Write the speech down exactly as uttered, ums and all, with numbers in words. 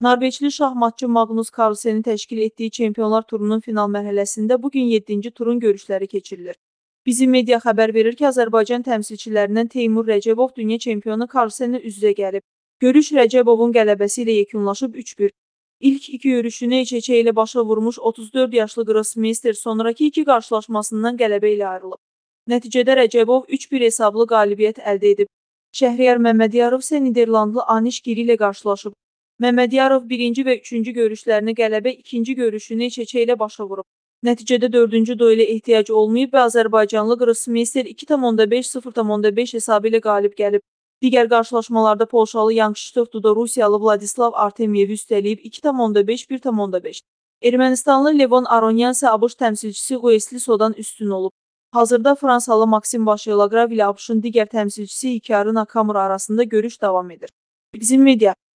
Norveçli şahmatçı Magnus Carlsen'in təşkil etdiyi Çempionlar Turunun final mərhələsində bugün yeddinci turun görüşləri keçirilir. Bizim media xəbər verir ki, Azərbaycan təmsilçilərindən Teymur Rəcəbov dünya çempionu Carlsenlə üz-üzə gəlib. Görüş Rəcəbovun qələbəsi ilə yekunlaşıb üç bir. İlk iki görüşünü İÇÇ ilə başa vurmuş otuz dörd yaşlı Grossmeister sonraki iki qarşılaşmasından qələbə ilə ayrılıb. Nəticədə Rəcəbov üç bir hesablı qalibiyyət əldə edib. Şəhriyar Məmmədiyarov isə Niderlandlı Anish Giri ilə qarşılaşıb. Məmmədiyarov birinci və üçüncü görüşlərini qələbə, ikinci görüşünü İÇÇ ilə başa vurub. Nəticədə dördüncü duelə ehtiyac olmayıb və Azərbaycanlı Grossmeister iki beş sıfır beş hesabı ilə qalib gəlib. Digər qarşılaşmalarda Polşalı Yan Krzysztof Duda Rusiyalı Vladislav Artemyevi üstəliyib iki beş bir beş. Ermənistanlı Levon Aronyan isə ABŞ təmsilçisi Uesli Sodan üstün olub. Hazırda Fransalı Maksim Vaşeloqrav ilə ABŞ-ın digər təmsilçisi Hikaru Nakamura arasında görüş davam edir. Bizim media